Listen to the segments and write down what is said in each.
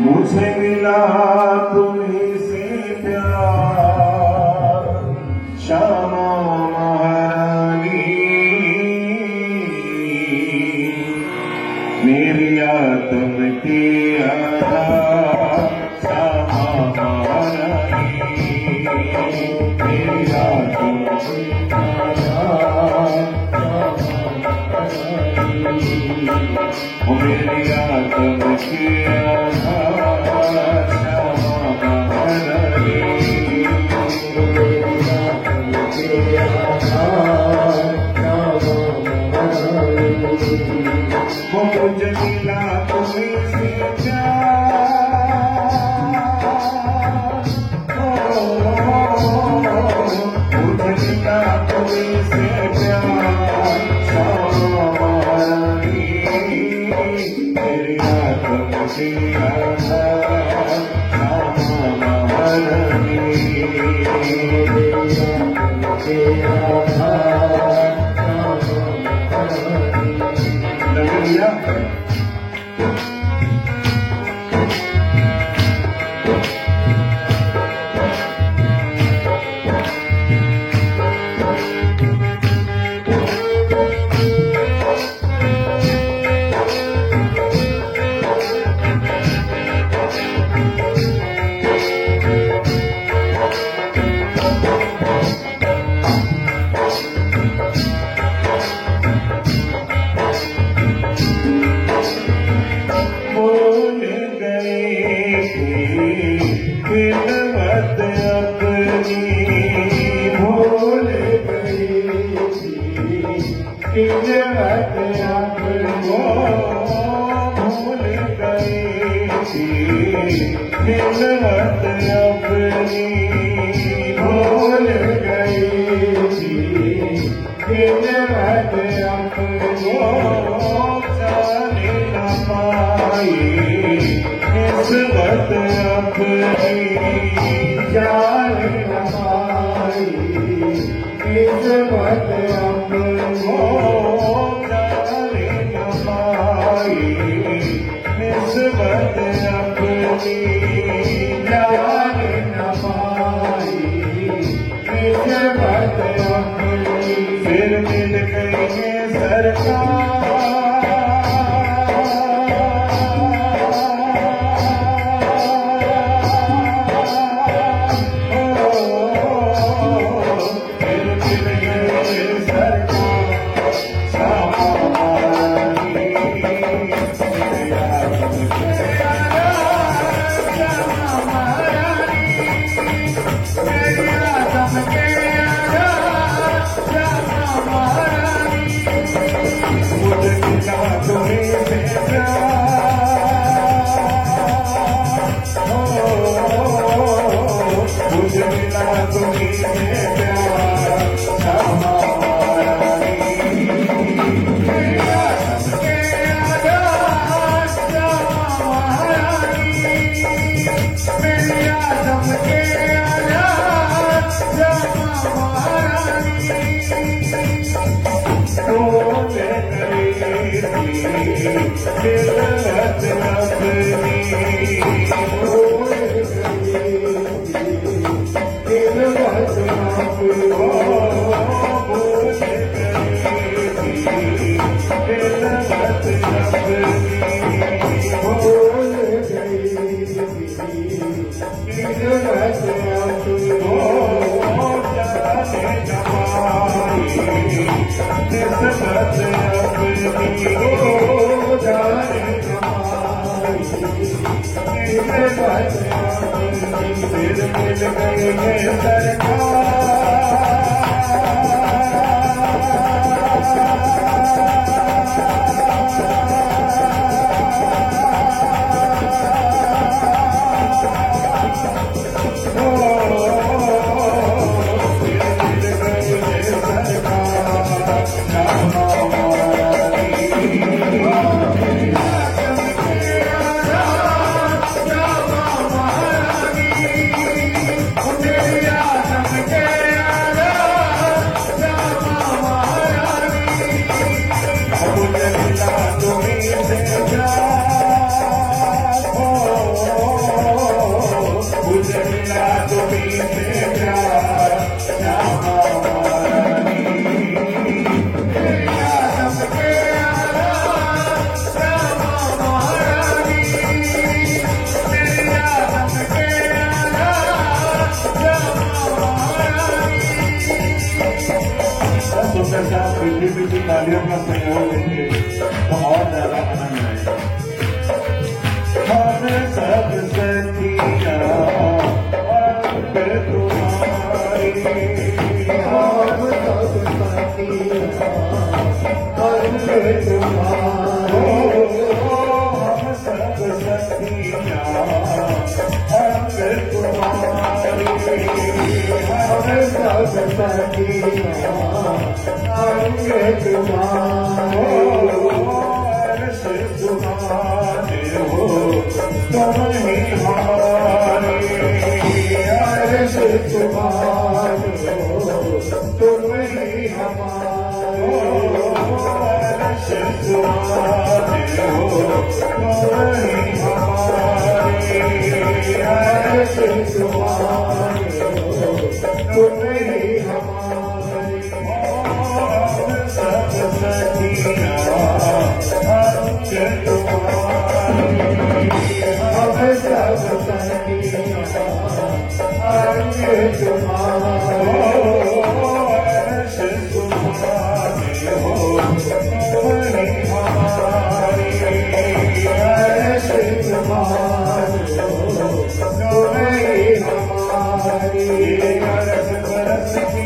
मुझे मिला तुम्हीं से प्यार श्यामा महारानी, मेरी आत्म की आधार श्यामा महारानी, मेरी आत्म की आधार मेरी आत्म की आधार श्यामा महारानी, मेरी आत्म की आधार श्यामा महारानी। मुझे मिला तुम्हीं से प्यार, मुझे मिला तुम्हीं से प्यार श्यामा महारानी, मेरी आत्म की आधार श्यामा महारानी, मेरी आत्म की आधार श्यामा महारानी। खिदमत अपनी भूल गई थी, खिदमत अपनी भूल गई थी, खिदमत अपनी भूल गई थी, खिदमत अपनी जाने न पाई, निस्बत अपनी जान न पाई, निस्बत अपनी जान न पाई, निस्बत अपनी जान न पाई, निस्बत अपनी फिर मिल गई है सरकार, मुझे मिला तुम्हीं से प्यार श्यामा महारानी, मेरी आत्म के आधार श्यामा महारानी, मेरी आत्म के आधार श्यामा महारानी। तूने करी थी खिदमत अपनी भूल Yeah. हम सब सखिया अंग तुम्हारे, हम सब सखिया अंग तुम्हारे, हम सब सखिया अंग तुम्हारे, अर्श तुम्हारे हो तुम ही हमारे, अर्श तुम्हारे हो तुम ही हमारे, अर्श तुम्हारे हो तुम ही हमारे, अर्श तुम्हारे हो तुम ही हमारे, सब सखिया अंग तुम्हारे, हम सब सखिया अंग तुम्हारे, अर्श तुम्हारे हो तुम ही हमारे, अर्श तुम्हारे हो तुम ही हमारे, अर्श बरस की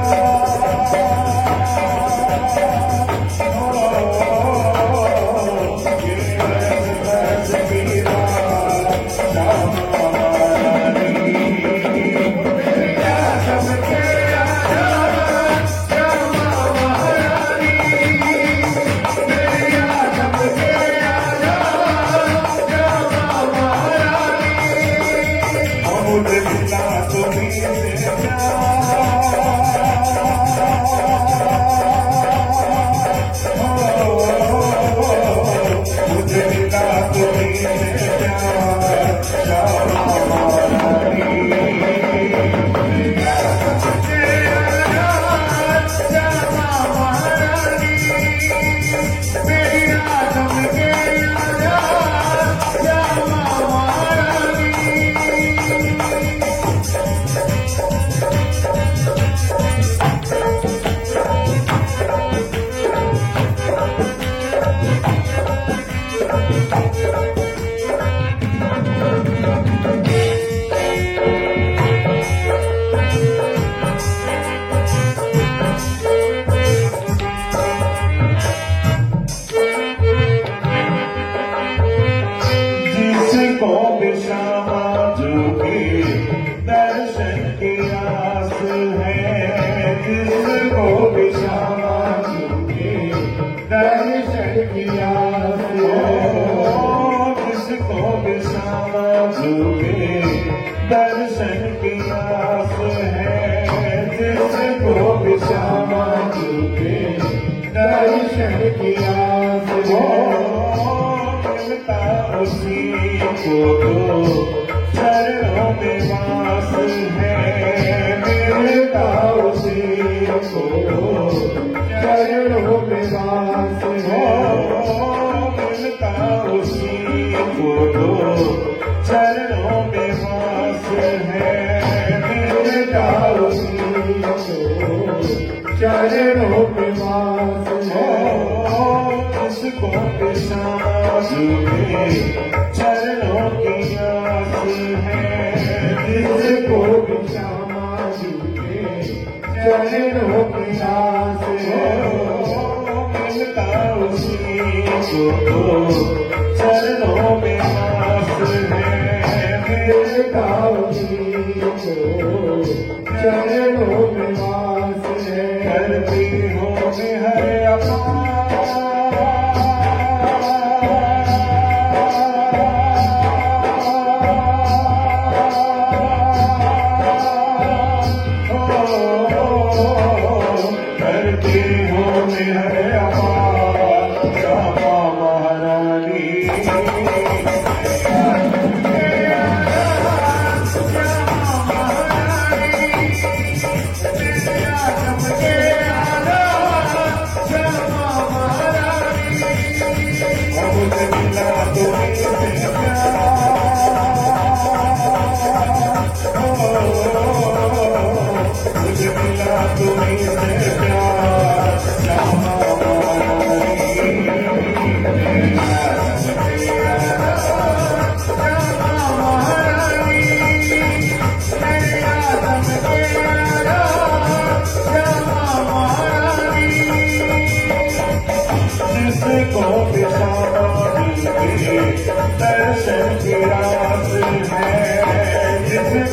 दर्शन की आस है, जिसको भी श्यामा झूके दर्शन की आस है, मिलता उसी को तो चरणों में वास है, मिलता उसी को चरणों में वास है, मिलता उसी को तो चरणों में वास है, मिलता उसी को चरणों में वास है, जिसको श्यामा झूके चरणों की आस है, जिसको श्यामा झूके चरणों की आस है, मिलता उसी को चरणों में वास है, मिलता उसी को चरणों में वास है, करती हो हर करती हो हर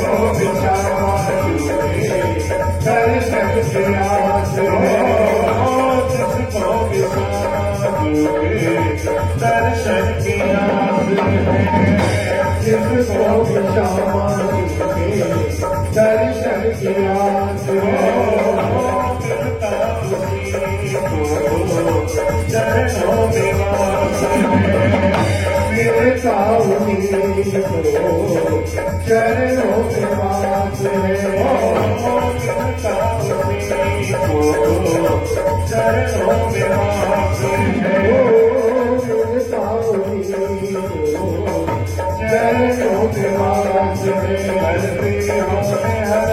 बिछावा तुझे दर्शन की आस है, जिसको बिछावा तुझे दर्शन की आस है, जिसको बिछावा तुझे दर्शन की आस है, मिलता उसी को चरणों में वास है, मिलता उसी को चरणों में वास है, मिलता उसी को चरणों में वास है, मिलता उसी को चरणों में वास है, हरे हरे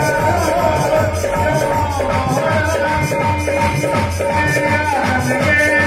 Yeah.